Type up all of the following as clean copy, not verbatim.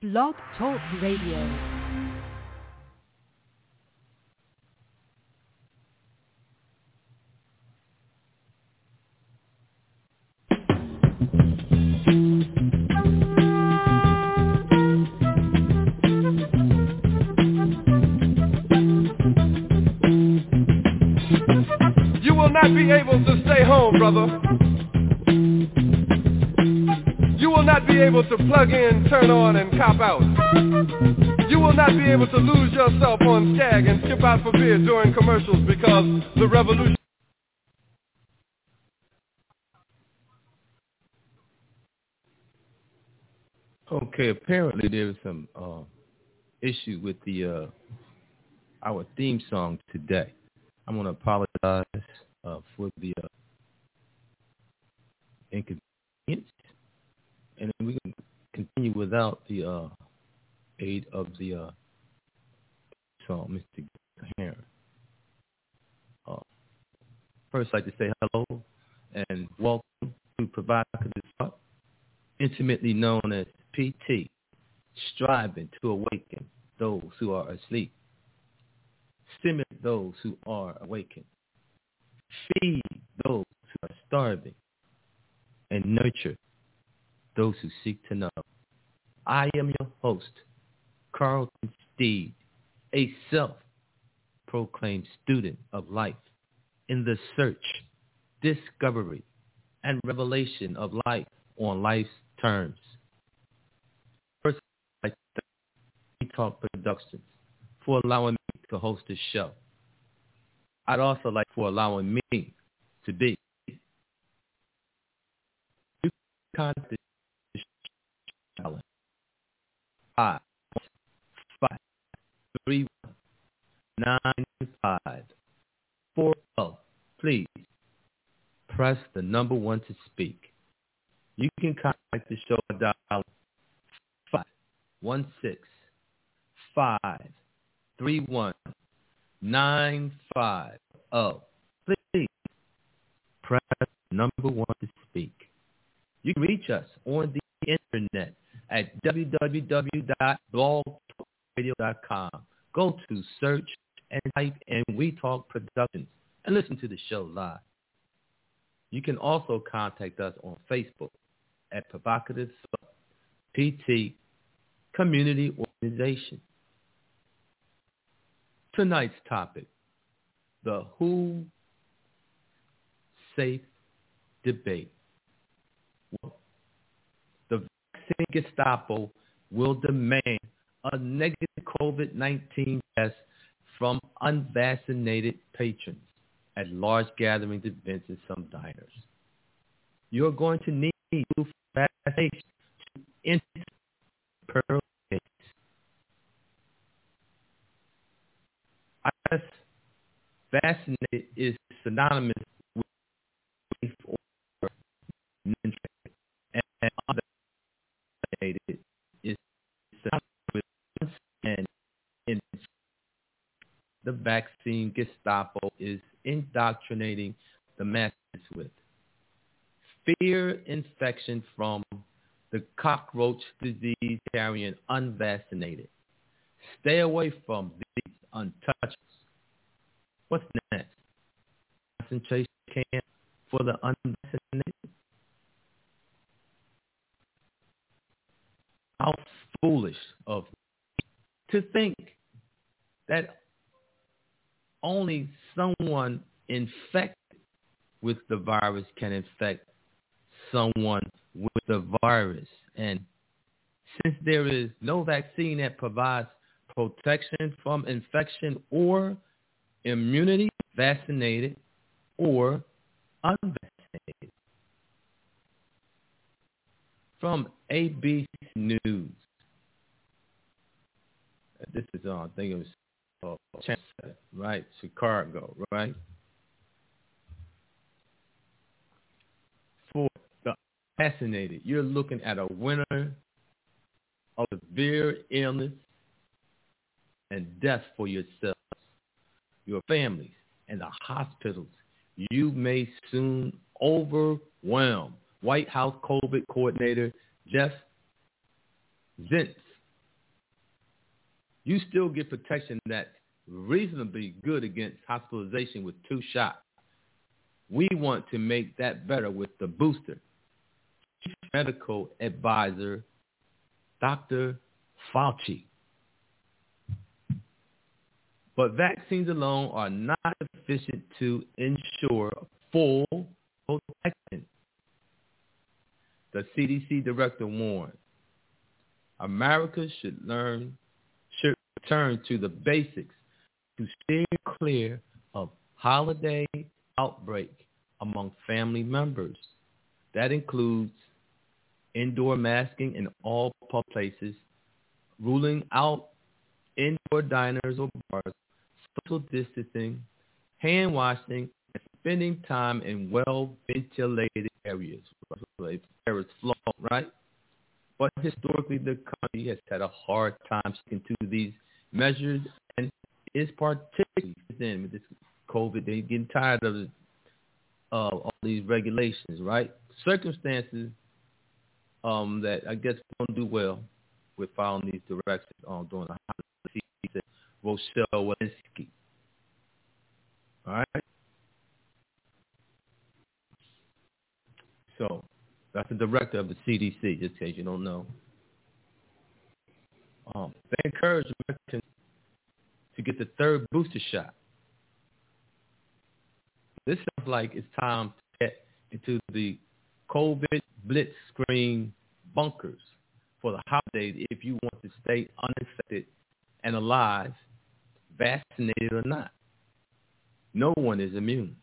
Blog Talk Radio. You will not be able to stay home, brother. You will not be able to plug in, turn on, and cop out. You will not be able to lose yourself on Skag and skip out for beer during commercials because the revolution... Okay, apparently there was some issue with the our theme song today. I want to apologize for the inconvenience, and we can continue without the aid of the song, Mr. Heron. First, I'd like to say hello and welcome to Provocative Thought, intimately known as PT, striving to awaken those who are asleep, stimulate those who are awakened, feed those who are starving, and nurture those who seek to know. I am your host, Carlton Steed, a self-proclaimed student of life in the search, discovery, and revelation of life on life's terms. First, I'd like to thank Talk Productions for allowing me to host this show. I'd also like for allowing me to be. You can contact the show 553-954. Please press the number 1 to speak. You can contact the show at dial 516-531-950. Please press number 1 to speak. You can reach us on the internet at www.blogtalkradio.com. Go to search and type in We Talk Productions and listen to the show live. You can also contact us on Facebook at Provocative PT Community Organization. Tonight's topic, the WHO safe debate. Well, the vaccine Gestapo will demand a negative COVID-19 test from unvaccinated patrons at large gatherings, events, and some diners. You're going to need proof of vaccination to enter per case. I guess vaccinated is synonymous with safe or non-infected, and unvaccinated is synonymous with and infected. The vaccine Gestapo is indoctrinating the masses with fear infection from the cockroach disease carrying unvaccinated. Stay away from these untouchables. What's next? Concentration camp for the unvaccinated? How foolish of me to think that only someone infected with the virus can infect someone with the virus. And since there is no vaccine that provides protection from infection or immunity, vaccinated or unvaccinated. From ABC News. This is I think it was Chancellor, right? Chicago, right? For the vaccinated, you're looking at a winter of severe illness and death for yourselves, your families, and the hospitals. You may soon overwhelm. White House COVID coordinator Jeff Zients you still get protection that's reasonably good against hospitalization with 2 shots. We want to make that better with the booster. Chief Medical Advisor, Dr. Fauci. But vaccines alone are not sufficient to ensure full protection. The CDC director warned, America should return to the basics to steer clear of holiday outbreak among family members. That includes indoor masking in all public places, ruling out indoor diners or bars, social distancing, hand washing, and spending time in well-ventilated areas. Air is flowing, right? But historically, the country has had a hard time sticking to these measures, and is particularly with this COVID. They're getting tired of all these regulations, right? Circumstances that I guess won't do well with following these directions during the holiday season. Rochelle Walensky. All right? So that's the director of the CDC, just in case you don't know. They encourage Americans to get the 3rd booster shot. This sounds like it's time to get into the COVID blitzkrieg bunkers for the holidays if you want to stay uninfected and alive, vaccinated or not. No one is immune.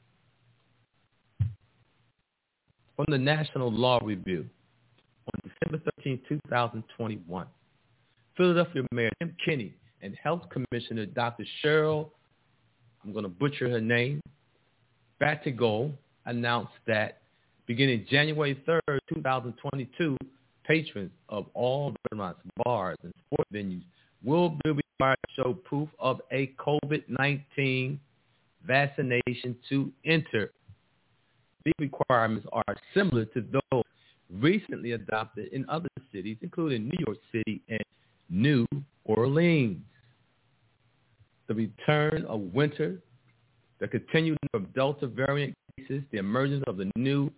From the National Law Review, on December 13, 2021, Philadelphia Mayor Tim Kinney and Health Commissioner Dr. Cheryl, I'm going to butcher her name, Batigol, announced that beginning January 3rd, 2022, patrons of all restaurants, bars, and sports venues will be required to show proof of a COVID-19 vaccination to enter. These requirements are similar to those recently adopted in other cities, including New York City and New Orleans. The return of winter, the continuing of Delta variant cases, the emergence of the new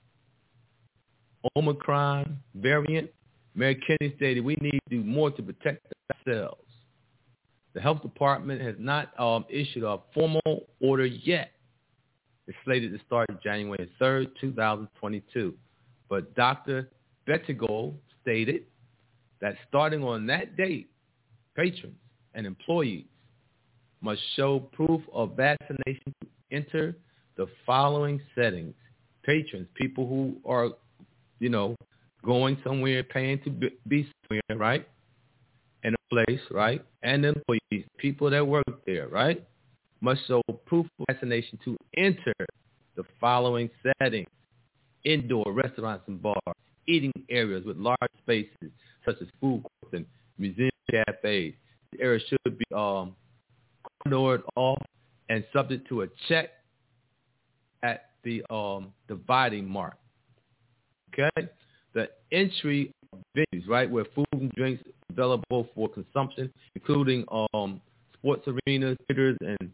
Omicron variant, Mayor Kinney stated we need to do more to protect ourselves. The health department has not issued a formal order yet. It's slated to start January 3rd, 2022. But Dr. Batigol stated that starting on that date, patrons and employees must show proof of vaccination to enter the following settings. Patrons, people who are, going somewhere, paying to be somewhere, right? In a place, right? And employees, people that work there, right? Must show proof of vaccination to enter the following settings. Indoor restaurants and bars, eating areas with large spaces such as food courts and museum cafes. The area should be cordored off and subject to a check at the dividing mark. Okay? The entry venues, right, where food and drinks are available for consumption, including sports arenas, theaters, and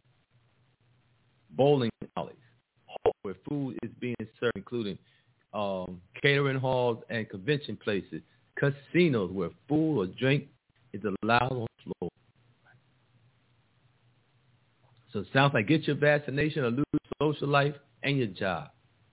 bowling alleys, where food is being served, including catering halls and convention places, casinos where food or drink is allowed on the floor. So it sounds like get your vaccination or lose your social life and your job.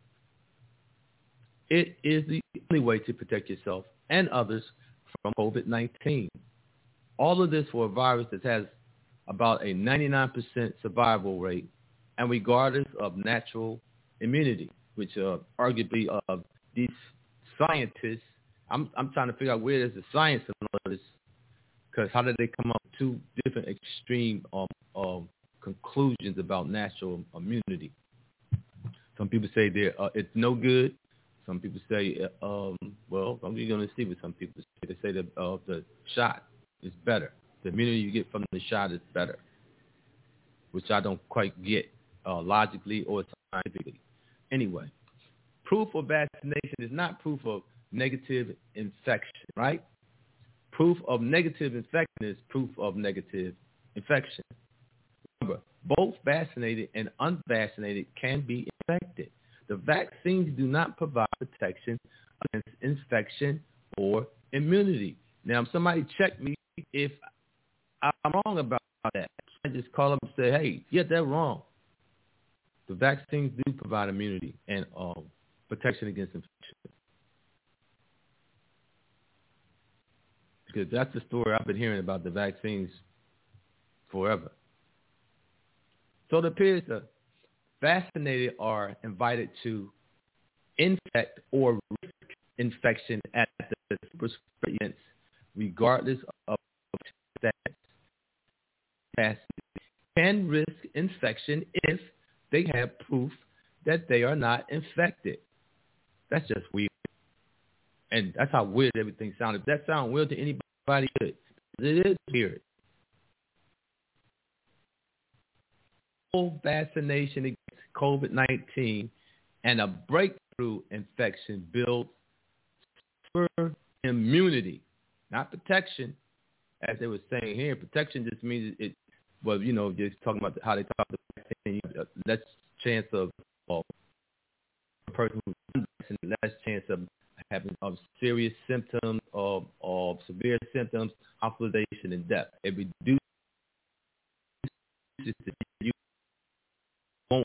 It is the only way to protect yourself and others from COVID-19. All of this for a virus that has about a 99% survival rate and regardless of natural immunity, which arguably these scientists, I'm trying to figure out where there's the science in all of this, because how did they come up with 2 different extreme conclusions about natural immunity? Some people say it's no good. Some people say, well, I'm going to see what some people say. They say that the shot is better. The immunity you get from the shot is better, which I don't quite get logically or scientifically. Anyway, proof of vaccination is not proof of negative infection, right? Proof of negative infection is proof of negative infection. Remember, both vaccinated and unvaccinated can be infected. The vaccines do not provide protection against infection or immunity. Now, if somebody check me if I'm wrong about that, I just call up and say, hey, yeah, they're wrong. The vaccines do provide immunity and protection against infection. Because that's the story I've been hearing about the vaccines forever. So it appears that vaccinated are invited to infect or risk infection at the super spread regardless of status. Vaccinated can risk infection if they have proof that they are not infected. That's just weird. And that's how weird everything sounds. If that sounds weird to anybody, it is weird. Full vaccination against COVID-19 and a breakthrough infection builds super immunity, not protection, as they were saying here. Protection just means it. Well, you know, just talking about how they talk about the vaccine, less chance of a person who's unvaccinated, less chance of having serious symptoms of severe symptoms, hospitalization, and death. It reduces you won't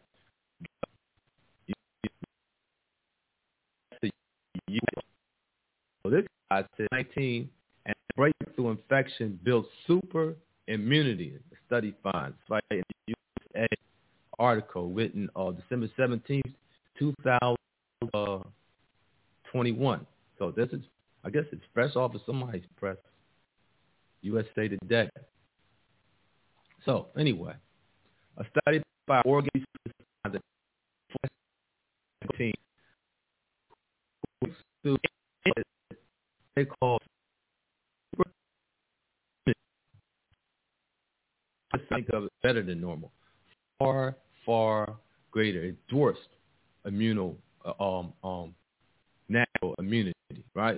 so this guy said 19 and breakthrough infection builds super immunity. The study finds right in the USA article written December 17th, 2021. So this is, I guess it's fresh off of somebody's press. USA Today. So anyway, a study by Oregon finds that they call think of it better than normal. Far, far greater. It dwarfs natural immunity, right?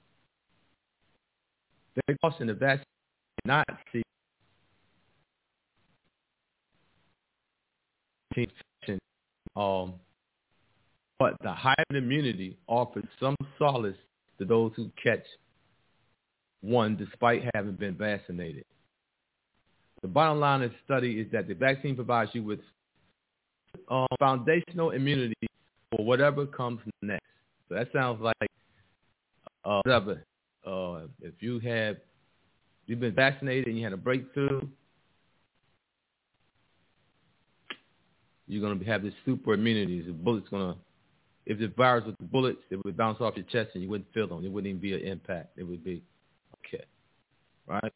They caution the vaccine not see infection, but the higher immunity offers some solace to those who catch one despite having been vaccinated. The bottom line of the study is that the vaccine provides you with foundational immunity for whatever comes next. So that sounds like whatever. If you've been vaccinated and you had a breakthrough, you're going to have this super immunity. The bullet's if the virus with the bullets, it would bounce off your chest and you wouldn't feel them. It wouldn't even be an impact. It would be okay, right?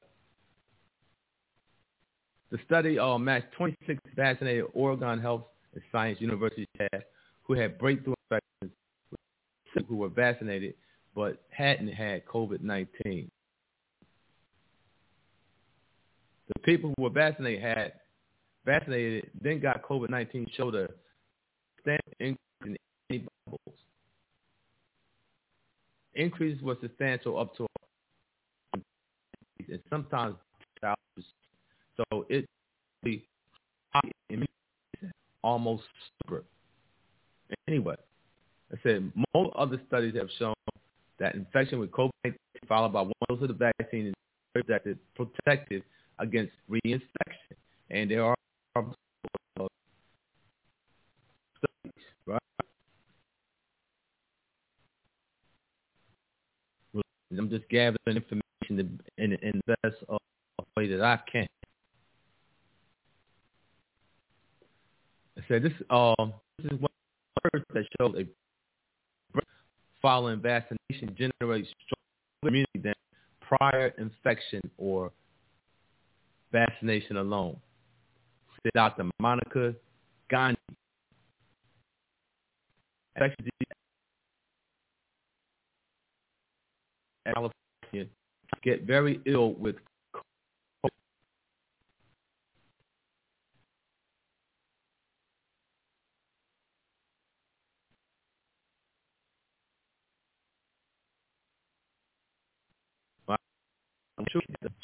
The study matched 26 vaccinated Oregon Health and Science University staff who had breakthrough infections who were vaccinated but hadn't had COVID-19. The people who were vaccinated then got COVID-19 showed a substantial increase in antibodies. Increases were substantial up to and sometimes 2,000%. So it be almost super. Anyway, I said most other studies have shown that infection with COVID-19 followed by one dose of the vaccine is protective against reinfection. And there are studies, right? I'm just gathering information in the best way that I can. I said this is one that shows a following vaccination generates stronger immunity than prior infection or vaccination alone. Said Dr. Monica Gandhi. California get very ill with truth.